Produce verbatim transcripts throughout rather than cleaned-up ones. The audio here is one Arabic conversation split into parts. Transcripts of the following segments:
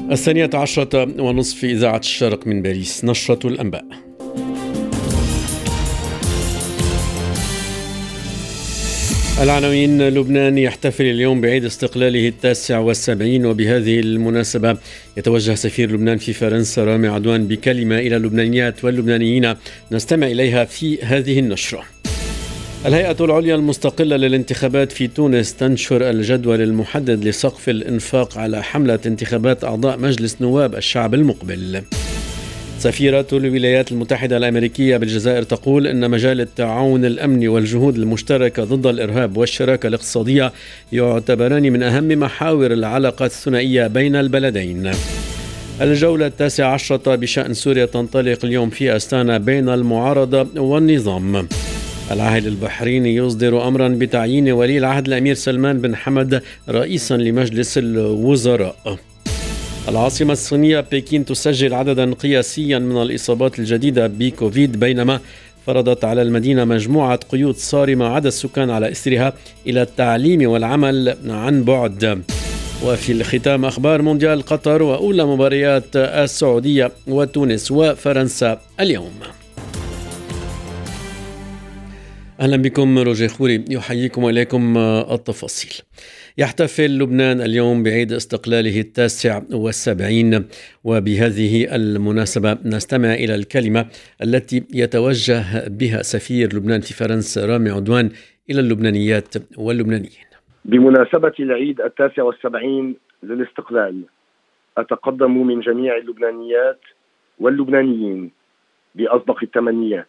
الثانية عشرة ونصف في إذاعة الشرق من باريس، نشرة الأنباء. العناوين: لبنان يحتفل اليوم بعيد استقلاله التاسع والسبعين، وبهذه المناسبة يتوجه سفير لبنان في فرنسا رامي عدوان بكلمة إلى اللبنانيات واللبنانيين نستمع إليها في هذه النشرة. الهيئة العليا المستقلة للانتخابات في تونس تنشر الجدول المحدد لسقف الإنفاق على حملة انتخابات أعضاء مجلس نواب الشعب المقبل. سفيرة الولايات المتحدة الأمريكية بالجزائر تقول إن مجال التعاون الأمني والجهود المشتركة ضد الإرهاب والشراكة الاقتصادية يعتبران من أهم محاور العلاقات الثنائية بين البلدين. الجولة التاسعة عشرة بشأن سوريا تنطلق اليوم في أستانا بين المعارضة والنظام. العاهل البحريني يصدر أمرا بتعيين ولي العهد الأمير سلمان بن حمد رئيسا لمجلس الوزراء. العاصمة الصينية بكين تسجل عددا قياسيا من الإصابات الجديدة بكوفيد، بينما فرضت على المدينة مجموعة قيود صارمة عدا السكان على إثرها إلى التعليم والعمل عن بعد. وفي الختام أخبار مونديال قطر وأولى مباريات السعودية وتونس وفرنسا اليوم. أهلا بكم، روجي خوري يحييكم وإليكم التفاصيل. يحتفل لبنان اليوم بعيد استقلاله التاسع والسبعين، وبهذه المناسبة نستمع إلى الكلمة التي يتوجه بها سفير لبنان في فرنسا رامي عدوان إلى اللبنانيات واللبنانيين. بمناسبة العيد التاسع والسبعين للاستقلال، أتقدم من جميع اللبنانيات واللبنانيين بأصدق التمنيات،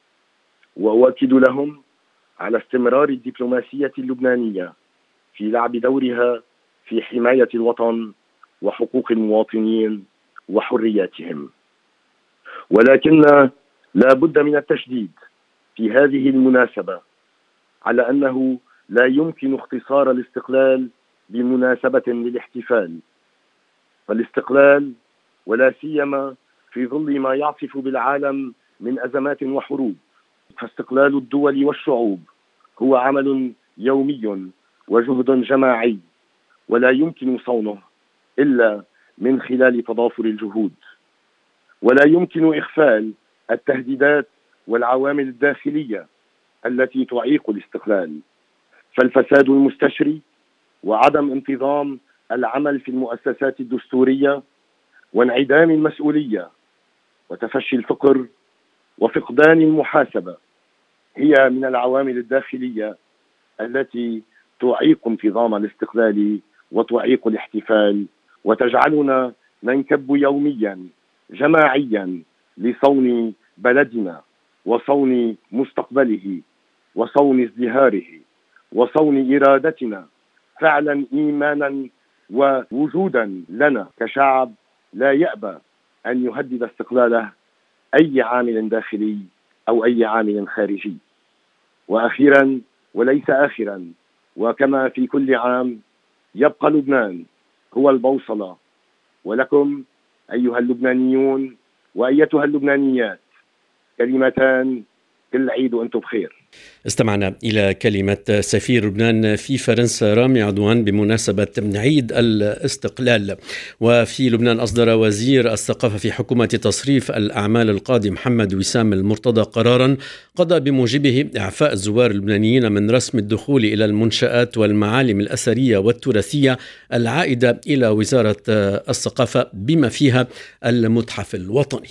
وأؤكد لهم على استمرار الدبلوماسية اللبنانية في لعب دورها في حماية الوطن وحقوق المواطنين وحرياتهم. ولكن لا بد من التشديد في هذه المناسبة على أنه لا يمكن اختصار الاستقلال بمناسبة للاحتفال، فالاستقلال ولا سيما في ظل ما يعصف بالعالم من أزمات وحروب، فاستقلال الدول والشعوب هو عمل يومي وجهد جماعي، ولا يمكن صونه إلا من خلال تضافر الجهود، ولا يمكن إغفال التهديدات والعوامل الداخلية التي تعيق الاستقلال، فالفساد المستشري وعدم انتظام العمل في المؤسسات الدستورية وانعدام المسؤولية وتفشي الفقر وفقدان المحاسبة هي من العوامل الداخلية التي تعيق انتظام الاستقلال وتعيق الاحتفال، وتجعلنا ننكب يوميا جماعيا لصون بلدنا وصون مستقبله وصون ازدهاره وصون إرادتنا، فعلا إيمانا ووجودا لنا كشعب لا يأبى أن يهدد استقلاله أي عامل داخلي أو أي عامل خارجي. وأخيرا وليس آخرا، وكما في كل عام، يبقى لبنان هو البوصلة، ولكم أيها اللبنانيون وأيتها اللبنانيات كلمتان: كل عيد وأنتم بخير. استمعنا إلى كلمة سفير لبنان في فرنسا رامي عدوان بمناسبة عيد الاستقلال. وفي لبنان أصدر وزير الثقافة في حكومة تصريف الأعمال القاضي محمد وسام المرتضى قرارا قضى بموجبه إعفاء الزوار اللبنانيين من رسم الدخول إلى المنشآت والمعالم الأثرية والتراثية العائدة إلى وزارة الثقافة بما فيها المتحف الوطني.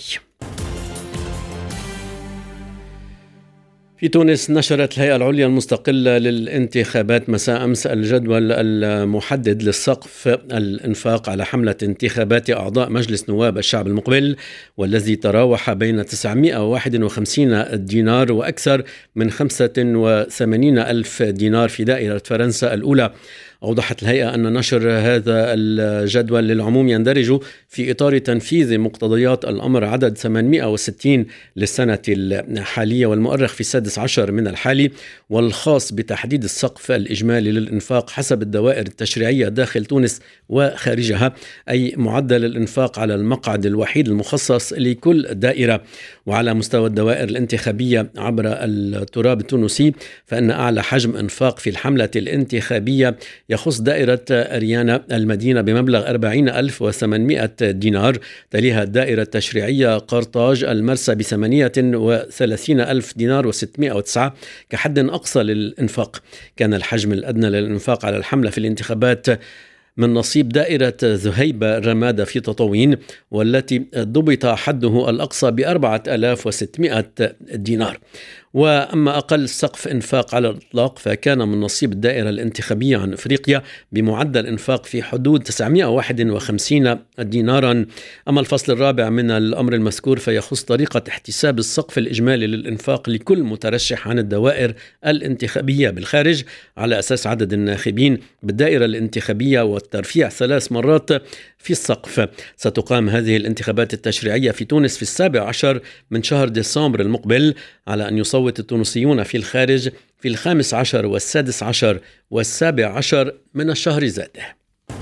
في تونس نشرت الهيئة العليا المستقلة للانتخابات مساء أمس الجدول المحدد للسقف الإنفاق على حملة انتخابات أعضاء مجلس نواب الشعب المقبل، والذي تراوح بين تسعمائة وواحد وخمسين دينار وأكثر من خمسة وثمانين ألف دينار في دائرة فرنسا الأولى. أوضحت الهيئة أن نشر هذا الجدول للعموم يندرج في إطار تنفيذ مقتضيات الأمر عدد ثمانمائة وستين للسنة الحالية، والمؤرخ في السادس عشر من الحالي، والخاص بتحديد السقف الإجمالي للإنفاق حسب الدوائر التشريعية داخل تونس وخارجها، أي معدل الإنفاق على المقعد الوحيد المخصص لكل دائرة. وعلى مستوى الدوائر الانتخابية عبر التراب التونسي، فإن أعلى حجم إنفاق في الحملة الانتخابية يخص دائرة أريانا المدينة بمبلغ أربعين ألف وثمانمائة دينار، تليها الدائرة التشريعية قرطاج المرسى بثمانية وثلاثين ألف دينار وستمائة وتسعة كحد أقصى للإنفاق. كان الحجم الأدنى للإنفاق على الحملة في الانتخابات من نصيب دائرة ذهيبة رمادة في تطاوين، والتي ضبط حده الأقصى بأربعة آلاف وستمائة دينار. وأما أقل سقف إنفاق على الإطلاق فكان من نصيب الدائرة الانتخابية عن إفريقيا بمعدل إنفاق في حدود تسعمائة وواحد وخمسين دينارا. أما الفصل الرابع من الأمر المذكور فيخص طريقة احتساب السقف الإجمالي للإنفاق لكل مترشح عن الدوائر الانتخابية بالخارج على أساس عدد الناخبين بالدائرة الانتخابية والترفيع ثلاث مرات في السقف. ستقام هذه الانتخابات التشريعية في تونس في السابع عشر من شهر ديسمبر المقبل، على أن يصوت التونسيون في الخارج في الخامس عشر والسادس عشر والسابع عشر من الشهر ذاته.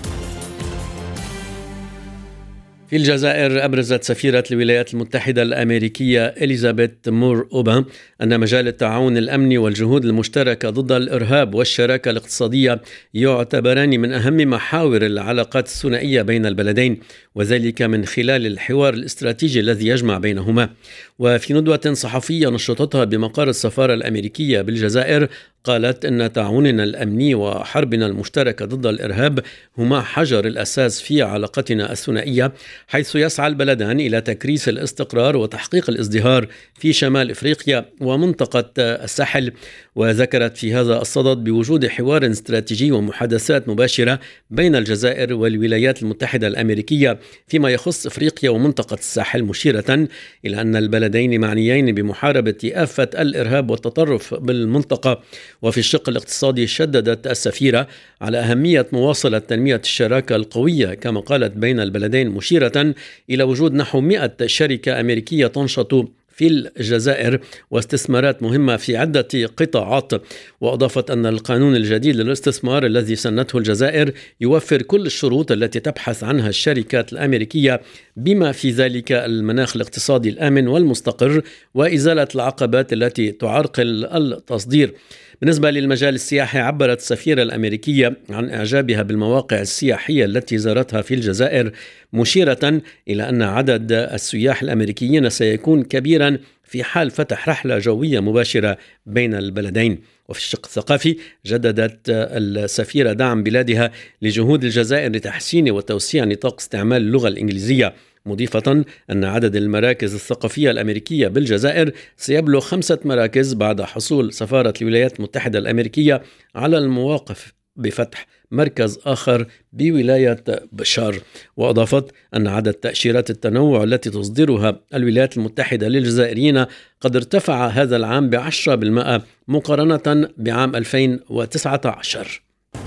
في الجزائر أبرزت سفيرة الولايات المتحدة الأمريكية إليزابيث مور أوبان أن مجال التعاون الأمني والجهود المشتركة ضد الإرهاب والشراكة الاقتصادية يعتبران من أهم محاور العلاقات الثنائية بين البلدين، وذلك من خلال الحوار الاستراتيجي الذي يجمع بينهما. وفي ندوة صحفية نشطتها بمقر السفارة الأمريكية بالجزائر قالت إن تعاوننا الأمني وحربنا المشتركة ضد الإرهاب هما حجر الأساس في علاقتنا الثنائية، حيث يسعى البلدان إلى تكريس الاستقرار وتحقيق الازدهار في شمال إفريقيا ومنطقة الساحل. وذكرت في هذا الصدد بوجود حوار استراتيجي ومحادثات مباشرة بين الجزائر والولايات المتحدة الأمريكية فيما يخص إفريقيا ومنطقة الساحل، مشيرة إلى أن البلدين معنيين بمحاربة آفة الإرهاب والتطرف بالمنطقة. وفي الشق الاقتصادي شددت السفيرة على أهمية مواصلة تنمية الشراكة القوية كما قالت بين البلدين، مشيرة إلى وجود نحو مئة شركة أمريكية تنشط في الجزائر واستثمارات مهمة في عدة قطاعات. وأضافت أن القانون الجديد للاستثمار الذي سنته الجزائر يوفر كل الشروط التي تبحث عنها الشركات الأمريكية، بما في ذلك المناخ الاقتصادي الآمن والمستقر وإزالة العقبات التي تعرقل التصدير. بالنسبة للمجال السياحي عبرت السفيرة الأمريكية عن إعجابها بالمواقع السياحية التي زارتها في الجزائر، مشيرة إلى أن عدد السياح الأمريكيين سيكون كبيرا في حال فتح رحلة جوية مباشرة بين البلدين. وفي الشق الثقافي جددت السفيرة دعم بلادها لجهود الجزائر لتحسين وتوسيع نطاق استعمال اللغة الإنجليزية، مضيفة أن عدد المراكز الثقافية الأمريكية بالجزائر سيبلغ خمسة مراكز بعد حصول سفارة الولايات المتحدة الأمريكية على المواقف بفتح مركز آخر بولاية بشار. وأضافت أن عدد تأشيرات التنوع التي تصدرها الولايات المتحدة للجزائريين قد ارتفع هذا العام بعشرة بالمئة مقارنة بعام ألفين وتسعة عشر.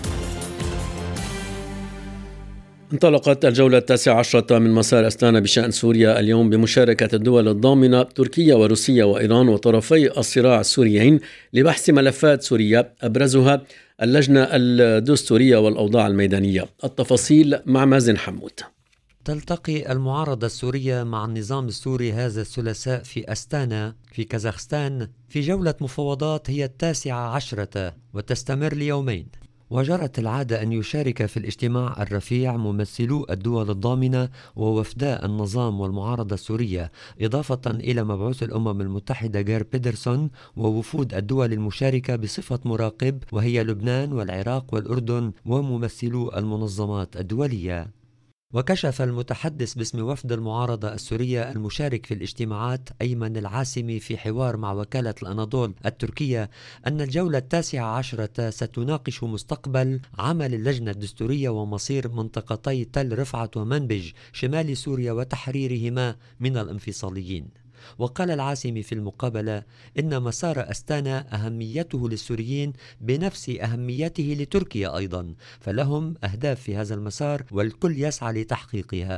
انطلقت الجولة التاسعة عشرة من مسار أستانا بشأن سوريا اليوم بمشاركة الدول الضامنة تركيا وروسيا وإيران وطرفي الصراع السوريين لبحث ملفات سوريا أبرزها اللجنة الدستورية والأوضاع الميدانية. التفاصيل مع مازن حمود. تلتقي المعارضة السورية مع النظام السوري هذا الثلاثاء في أستانا في كازاخستان في جولة مفاوضات هي التاسعة عشرة وتستمر ليومين. وجرت العادة أن يشارك في الاجتماع الرفيع ممثلو الدول الضامنة ووفداء النظام والمعارضة السورية، إضافة إلى مبعوث الأمم المتحدة جير بيدرسون ووفود الدول المشاركة بصفة مراقب وهي لبنان والعراق والأردن وممثلو المنظمات الدولية. وكشف المتحدث باسم وفد المعارضة السورية المشارك في الاجتماعات أيمن العاسمي في حوار مع وكالة الأناضول التركية أن الجولة التاسعة عشرة ستناقش مستقبل عمل اللجنة الدستورية ومصير منطقتي تل رفعت ومنبج شمال سوريا وتحريرهما من الانفصاليين. وقال العاسمي في المقابلة إن مسار أستانا أهميته للسوريين بنفس أهميته لتركيا أيضا، فلهم أهداف في هذا المسار والكل يسعى لتحقيقها.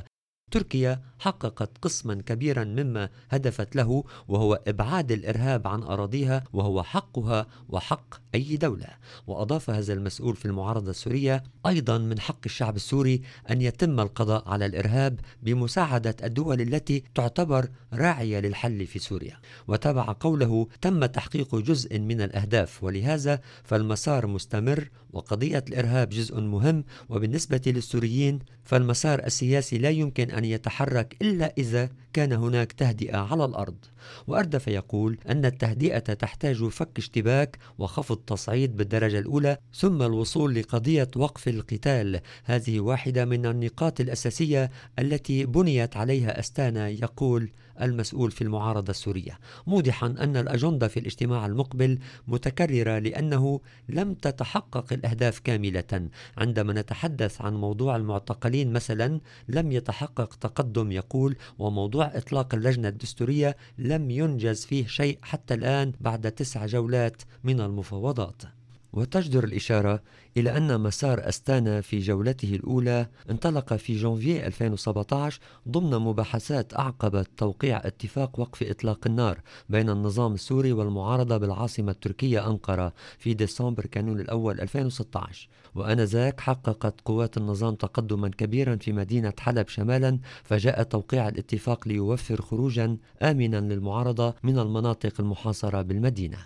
تركيا حققت قسما كبيرا مما هدفت له، وهو إبعاد الإرهاب عن أراضيها، وهو حقها وحق أي دولة. وأضاف هذا المسؤول في المعارضة السورية: أيضا من حق الشعب السوري أن يتم القضاء على الإرهاب بمساعدة الدول التي تعتبر راعية للحل في سوريا. وتابع قوله: تم تحقيق جزء من الأهداف، ولهذا فالمسار مستمر، وقضية الإرهاب جزء مهم، وبالنسبة للسوريين فالمسار السياسي لا يمكن أن يتحرك إلا إذا كان هناك تهدئة على الأرض. وأردف يقول أن التهدئة تحتاج فك اشتباك وخفض تصعيد بالدرجة الأولى، ثم الوصول لقضية وقف القتال. هذه واحدة من النقاط الأساسية التي بنيت عليها أستانا، يقول المسؤول في المعارضة السورية، موضحا أن الأجندة في الاجتماع المقبل متكررة لأنه لم تتحقق الأهداف كاملة. عندما نتحدث عن موضوع المعتقلين مثلا لم يتحقق تقدم، يقول، وموضوع إطلاق اللجنة الدستورية لم ينجز فيه شيء حتى الآن بعد تسع جولات من المفاوضات. وتجدر الإشارة إلى أن مسار أستانا في جولته الأولى انطلق في جانفي ألفين وسبعة عشر ضمن مباحثات أعقبت توقيع اتفاق وقف إطلاق النار بين النظام السوري والمعارضة بالعاصمة التركية أنقرة في ديسمبر كانون الأول ألفين وستة عشر. وآنذاك حققت قوات النظام تقدما كبيرا في مدينة حلب شمالا، فجاء توقيع الاتفاق ليوفر خروجا آمنا للمعارضة من المناطق المحاصرة بالمدينة.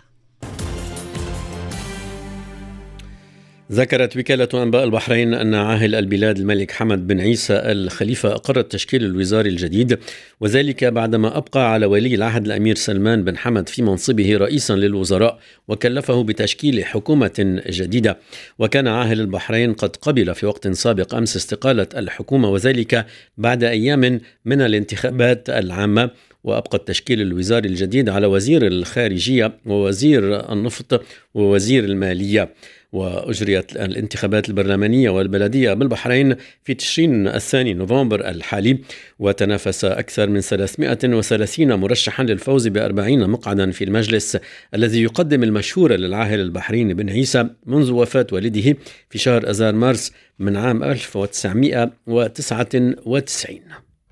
ذكرت وكالة أنباء البحرين أن عاهل البلاد الملك حمد بن عيسى الخليفة أقر التشكيل الوزاري الجديد، وذلك بعدما أبقى على ولي العهد الأمير سلمان بن حمد في منصبه رئيسا للوزراء وكلفه بتشكيل حكومة جديدة. وكان عاهل البحرين قد قبل في وقت سابق أمس استقالة الحكومة، وذلك بعد أيام من الانتخابات العامة، وأبقى التشكيل الوزاري الجديد على وزير الخارجية ووزير النفط ووزير المالية. وأجريت الانتخابات البرلمانية والبلدية بالبحرين في تشرين الثاني نوفمبر الحالي، وتنافس أكثر من ثلاثمائة وثلاثين مرشحا للفوز بأربعين مقعدا في المجلس الذي يقدم المشهور للعاهل البحريني بن عيسى منذ وفاة والده في شهر أذار مارس من عام ألف وتسعمائة وتسعة وتسعين.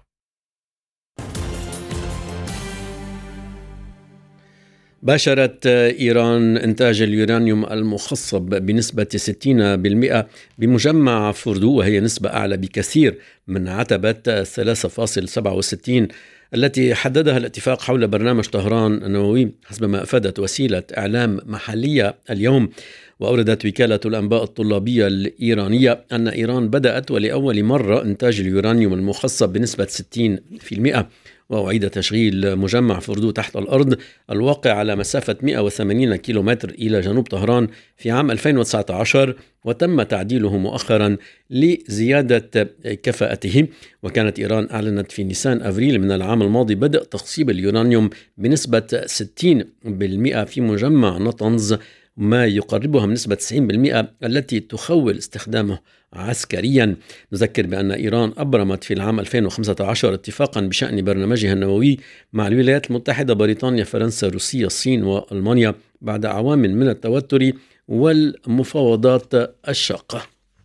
باشرت إيران إنتاج اليورانيوم المخصب بنسبة ستين بالمئة بمجمع فوردو، وهي نسبة أعلى بكثير من عتبة ثلاثة فاصلة سبعة وستين التي حددها الاتفاق حول برنامج طهران النووي، حسب ما أفادت وسيلة إعلام محلية اليوم. وأوردت وكالة الأنباء الطلابية الإيرانية أن إيران بدأت ولأول مرة إنتاج اليورانيوم المخصب بنسبة ستين بالمئة، وأعيد تشغيل مجمع فوردو تحت الأرض الواقع على مسافة مئة وثمانين كيلومتر إلى جنوب طهران في عام ألفين وتسعة عشر، وتم تعديله مؤخرا لزيادة كفاءته. وكانت إيران أعلنت في نيسان أفريل من العام الماضي بدء تخصيب اليورانيوم بنسبة ستين بالمئة في مجمع نطنز، ما يقربها من نسبة تسعين بالمئة التي تخول استخدامه عسكريا. نذكر بأن إيران أبرمت في العام ألفين وخمسة عشر اتفاقا بشأن برنامجها النووي مع الولايات المتحدة، بريطانيا، فرنسا، روسيا، الصين وألمانيا بعد أعوام من التوتر والمفاوضات الشاقة.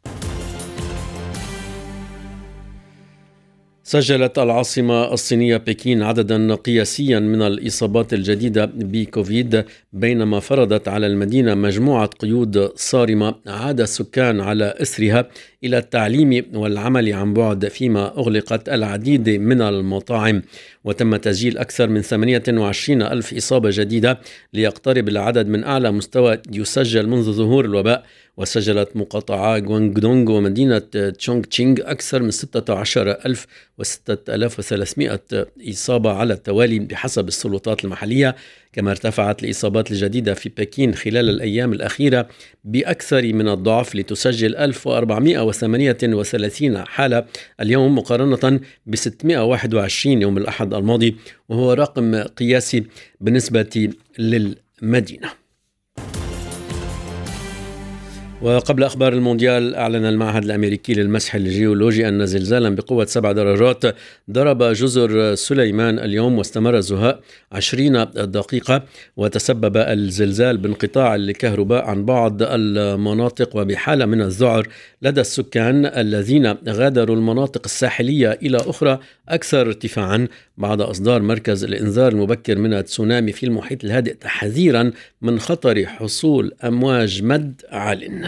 سجلت العاصمة الصينية بكين عددا قياسيا من الإصابات الجديدة بكوفيد، بينما فرضت على المدينة مجموعة قيود صارمة عاد السكان على إثرها إلى التعليم والعمل عن بعد، فيما أغلقت العديد من المطاعم. وتم تسجيل أكثر من ثمانية وعشرين ألف إصابة جديدة ليقترب العدد من أعلى مستوى يسجل منذ ظهور الوباء. وسجلت مقاطعة غوانغدونغ ومدينة تشونغ تشينغ أكثر من ستة عشر ألف وستة آلاف وثلاثمائة إصابة على التوالي بحسب السلطات المحلية. كما ارتفعت الإصابات الجديدة في بكين خلال الأيام الأخيرة بأكثر من الضعف لتسجل ألف وأربعمائة وثمانية وثلاثين حالة اليوم مقارنة ب ستمائة وواحد وعشرين يوم الأحد الماضي، وهو رقم قياسي بالنسبة للمدينة. وقبل أخبار المونديال، أعلن المعهد الأمريكي للمسح الجيولوجي أن زلزالا بقوة سبع درجات ضرب جزر سليمان اليوم واستمر الزهاء عشرين دقيقة، وتسبب الزلزال بانقطاع الكهرباء عن بعض المناطق وبحالة من الذعر لدى السكان الذين غادروا المناطق الساحلية إلى أخرى أكثر ارتفاعا بعد إصدار مركز الإنذار المبكر من التسونامي في المحيط الهادئ تحذيرا من خطر حصول أمواج مد عال.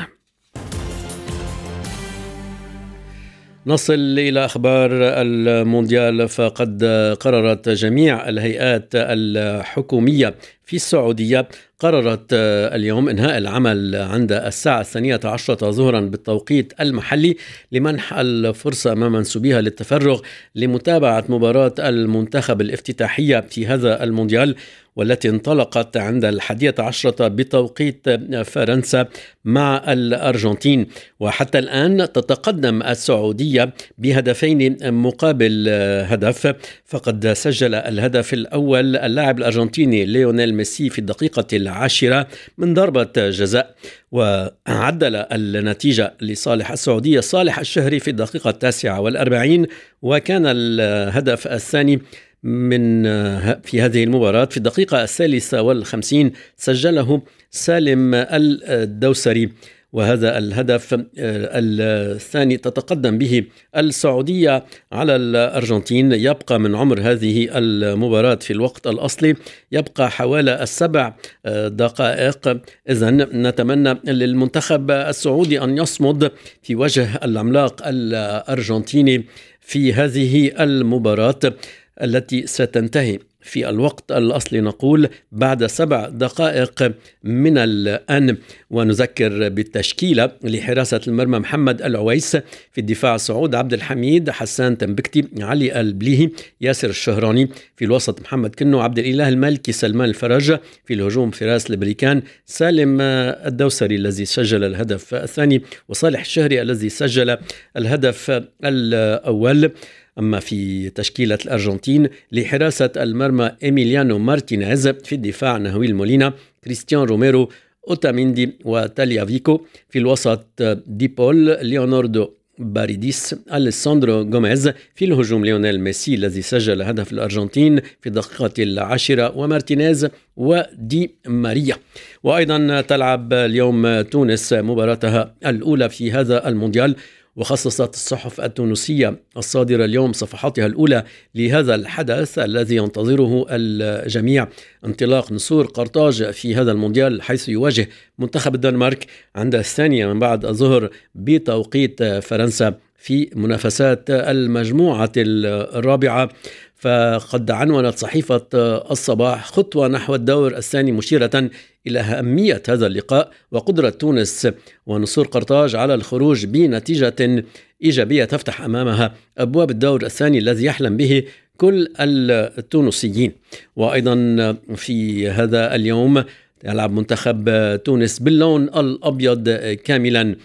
نصل إلى أخبار المونديال، فقد قررت جميع الهيئات الحكومية في السعودية قررت اليوم إنهاء العمل عند الساعة الثانية عشرة ظهرا بالتوقيت المحلي لمنح الفرصة أمام منسوبيها للتفرغ لمتابعة مباراة المنتخب الافتتاحية في هذا المونديال، والتي انطلقت عند الحادية عشرة بتوقيت فرنسا مع الأرجنتين. وحتى الآن تتقدم السعودية بهدفين مقابل هدف، فقد سجل الهدف الأول اللاعب الأرجنتيني ليونيل ميسي في الدقيقة العاشرة من ضربة جزاء، وعدل النتيجة لصالح السعودية صالح الشهري في الدقيقة التاسعة والأربعين، وكان الهدف الثاني من في هذه المباراة في الدقيقة الثالثة والخمسين سجله سالم الدوسري، وهذا الهدف الثاني تتقدم به السعودية على الأرجنتين. يبقى من عمر هذه المباراة في الوقت الأصلي يبقى حوالي السبع دقائق، إذن نتمنى للمنتخب السعودي أن يصمد في وجه العملاق الأرجنتيني في هذه المباراة التي ستنتهي في الوقت الأصلي نقول بعد سبع دقائق من الآن. ونذكر بالتشكيلة: لحراسة المرمى محمد العويس، في الدفاع سعود عبد الحميد، حسان تنبكتي، علي البليهي، ياسر الشهراني، في الوسط محمد كنو، عبد الإله المالكي، سلمان الفرج، في الهجوم فراس البريكان، سالم الدوسري الذي سجل الهدف الثاني، وصالح الشهري الذي سجل الهدف الأول. أما في تشكيلة الأرجنتين: لحراسة المرمى إيميليانو مارتينيز، في الدفاع نهويل مولينا، كريستيان روميرو، أوتاميندي وتاليافيكو، في الوسط ديبول، ليوناردو باريديس، أليساندرو غوميز، في الهجوم ليونيل ميسي الذي سجل هدف الأرجنتين في الدقيقة العاشرة، ومارتينيز ودي ماريا. وأيضا تلعب اليوم تونس مباراتها الأولى في هذا المونديال، وخصصت الصحف التونسية الصادرة اليوم صفحاتها الأولى لهذا الحدث الذي ينتظره الجميع: انطلاق نسور قرطاج في هذا المونديال، حيث يواجه منتخب الدنمارك عند الثانية من بعد الظهر بتوقيت فرنسا في منافسات المجموعة الرابعة. فقد عنونت صحيفة الصباح خطوة نحو الدور الثاني، مشيرة إلى أهمية هذا اللقاء وقدرة تونس ونسور قرطاج على الخروج بنتيجة إيجابية تفتح أمامها أبواب الدور الثاني الذي يحلم به كل التونسيين. وأيضا في هذا اليوم يلعب منتخب تونس باللون الأبيض كاملا.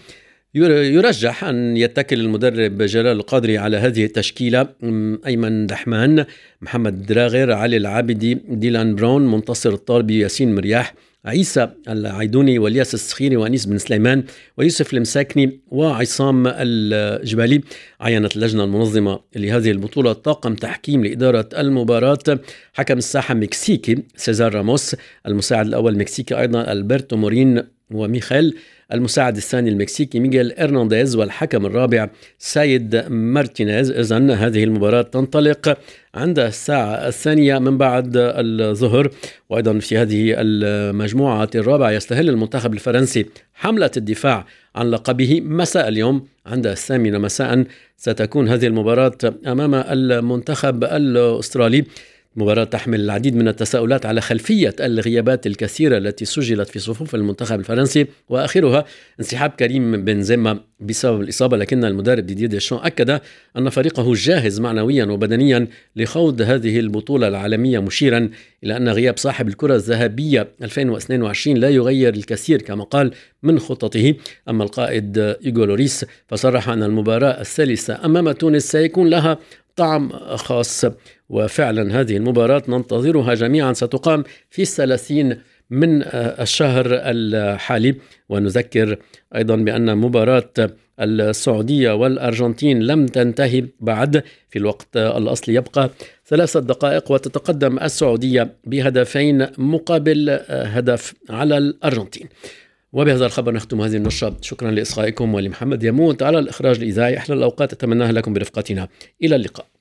يرجح أن يتكل المدرب جلال القادري على هذه التشكيلة: أيمن دحمان، محمد دراغر، علي العابدي، ديلان براون، منتصر الطالبي، ياسين مرياح، عيسى العيدوني، والياس السخيري، وأنيس بن سليمان، ويوسف المساكني، وعصام الجبالي. عينت اللجنة المنظمة لهذه البطولة طاقم تحكيم لإدارة المباراة: حكم الساحة مكسيكي سيزار راموس، المساعد الأول مكسيكي أيضا ألبرتو مورين وميخيل، المساعد الثاني المكسيكي ميغيل إرنانديز، والحكم الرابع سايد مارتينيز. إذن هذه المباراة تنطلق عند الساعة الثانية من بعد الظهر. وأيضا في هذه المجموعة الرابعة يستهل المنتخب الفرنسي حملة الدفاع عن لقبه مساء اليوم عند الثامنة مساء. ستكون هذه المباراة أمام المنتخب الأسترالي، مباراة تحمل العديد من التساؤلات على خلفية الغيابات الكثيرة التي سجلت في صفوف المنتخب الفرنسي، وآخرها انسحاب كريم بنزيما بسبب الإصابة. لكن المدرب ديدييه ديشان أكد أن فريقه جاهز معنويا وبدنيا لخوض هذه البطولة العالمية، مشيرا إلى أن غياب صاحب الكرة الذهبية ألفين واثنين وعشرين لا يغير الكثير كما قال من خططه. أما القائد إيغو لوريس فصرح أن المباراة الثالثة أمام تونس سيكون لها طعم خاص، وفعلا هذه المباراة ننتظرها جميعا، ستقام في الثلاثين من الشهر الحالي. ونذكر أيضا بأن مباراة السعودية والأرجنتين لم تنتهي بعد. في الوقت الأصلي يبقى ثلاثة دقائق وتتقدم السعودية بهدفين مقابل هدف على الأرجنتين. وبهذا الخبر نختم هذه النشرة. شكرا لإصغائكم ولمحمد يموت على الإخراج الإذاعي. أحلى الأوقات أتمناها لكم برفقتنا. إلى اللقاء.